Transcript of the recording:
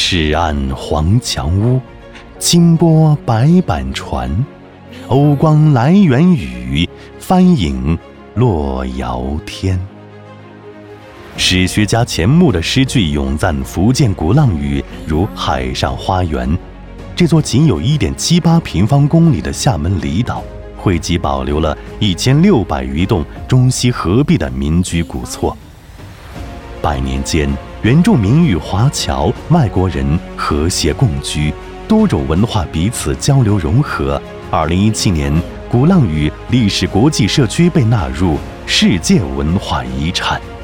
赤岸黄墙屋，清波白板船。欧光来源雨，帆影洛遥天。史学家钱穆的诗句咏赞福建鼓浪屿如海上花园。这座仅有1.78平方公里的厦门离岛，汇集保留了1600余栋中西合璧的民居古厝。100年间，原住民与华侨、外国人和谐共居，多种文化彼此交流融合。2017年，鼓浪屿历史国际社区被纳入世界文化遗产。